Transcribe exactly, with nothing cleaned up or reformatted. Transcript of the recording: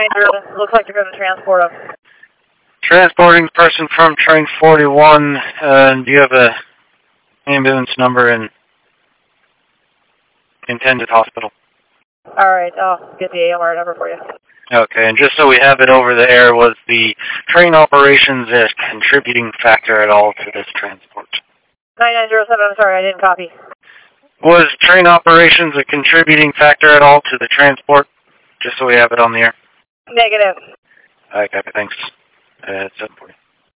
nine zero, looks like you're going to transport him. Transporting person from train forty-one, uh, do you have a ambulance number and intended hospital? Alright, I'll get the A M R number for you. Okay, and just so we have it over the air, was the train operations a contributing factor at all to this transport? nine nine zero seven, I'm sorry, I didn't copy. Was train operations a contributing factor at all to the transport? Just so we have it on the air. Negative. Alright, copy, thanks. Uh, seven forty.